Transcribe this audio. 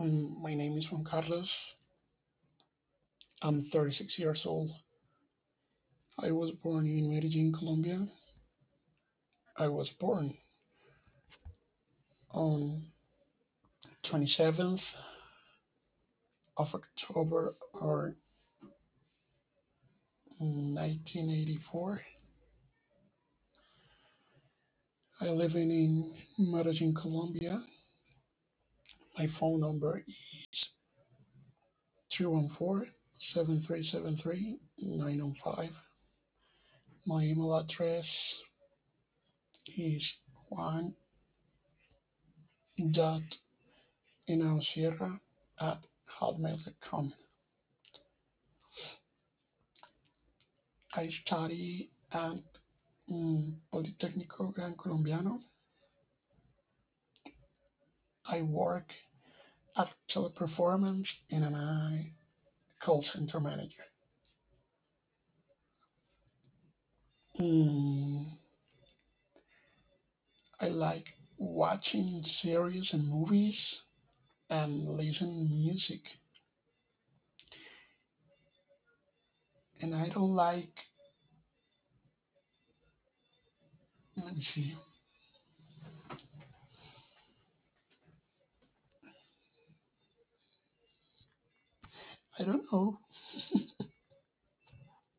My name is Juan Carlos. I'm 36 years old. I was born in Medellin, Colombia. I was born on 27th of October or 1984. I live in Medellin, Colombia. My phone number is 314-7373-905. My email address is juan.inausierra@hotmail.com. I study at Politécnico Gran Colombiano. I work at Teleperformance and I'm a call center manager. Mm, I like watching series and movies and listening music. And I don't like, let me see, I don't know.